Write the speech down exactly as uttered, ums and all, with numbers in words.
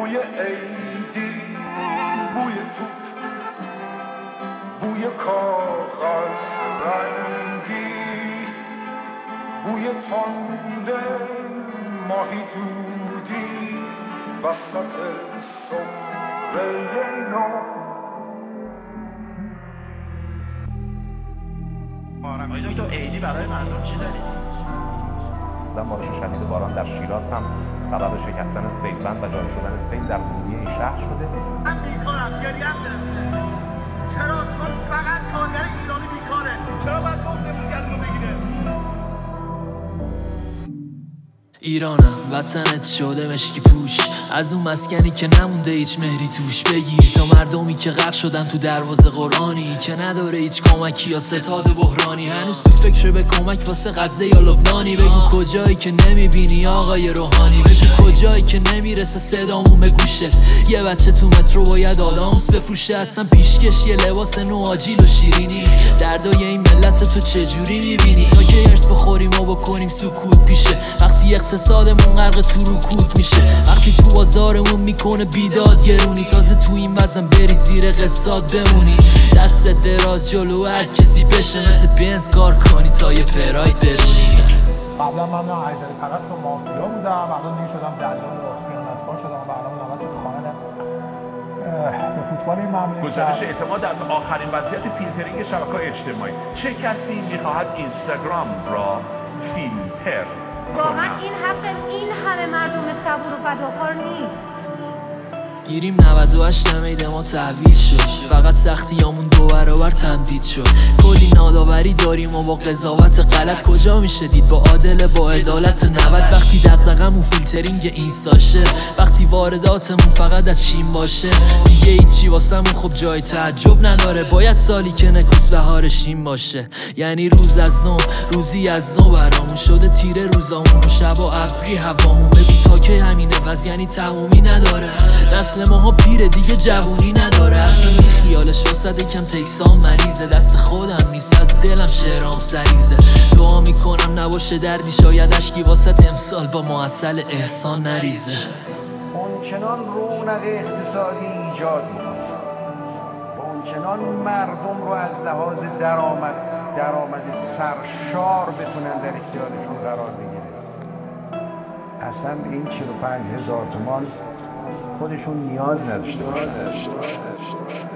بوی عیدی، بوی توپ، بوی کاغذ رنگی، بوی تنده ماهی دودی وسط سفره نو. آقای دکتر عیدی برای مردم چی دارید؟ بارش شدید باران در شیراز هم سبب شکستن سیلبند و جاری شدن سیل در ورودی این شهر شده. من بیکارم، گریه هم گرفته. چرا؟ چون فقط کارگر ایرانی بیکاره. چرا باید گفتمون گلو بگیره؟ ایرانم وطنت شده مشکی پوش، از اون مسکنی که نمونده هیچ مهری توش. بگیر تا مردمی که غرق شدن تو دروازه قرآنی، که نداره هیچ کمکی یا ستاد بحرانی. هنوز تو فکر به کمک واسه غزه یا لبنانی. بگو کجایی که نمیبینی آقای روحانی، بگو کجایی که نمیرسه صدامون به گوشت. یه بچه تو مترو باید آدامس بفروشه، اصلا پیشکش یه لباس نو آجیل و شیرینی. دردای این ملت تو چجوری میبینی؟ تا که ارث بخوریم و بکنیم سکوت پیشه، وقتی اقتصادمون غرق تو رکود میشه، وقتی تو بازارمون میکنه بیداد گرونی. تازه تو این وزن بری زیر قساط بمونی، دست دراز جلو هر کسی بشه، مثل بنز کار کنی تا یه پراید برونی. قبلا من عجله پرست و مافیا بودم، الان دیگه شدم دلال و خیانتکار شدم و برنامه نوبت خانه به فوتبال این معامله. گزارش اعتماد از آخرین وضعیت فیلترینگ شبکه‌های اجتماعی. چه کسی میخواهد اینستاگرام را فیلتر؟ واقعا این حق این همه مردم صبور و فداکار نیست. گیریم نود و هشت همه ما تحویل شد، فقط سختیامون دو برابر تمدید شد. کلی ناداوری داریم و با قضاوت غلط، کجا میشه دید با عادل با عدالت نود؟ وقتی دغدغمون فیلترینگ اینستاشه، وقتی وارداتمون فقط از چین باشه، دیگه هیچی واسمون خب جای تعجب نداره. باید سالی که نکوس بهارش این باشه، یعنی روز از نو روزی از نو برامون شده تیره روزامون و شب و ابری هوامون. بگو تا که همینه وز یعنی تمومی نداره، نسل ماها پیره دیگه جوونی نداره. اصلا این خیالش واسه کم تکسام مریضه، دست خودم نیست از دلم شعرام سریزه. دعا میکنم نباشه دردی، شاید اشکی واسه امسال با معسل احسان نریزه. اونچنان رونق اقتصادی ایجاد میکنه و اونچنان مردم رو از لحاظ درآمد درآمد سرشار بتونن در اختیارشون قرار بگیره. اصلا این چهل و پنج هزار تومان خودشون نیاز نداشته باشن.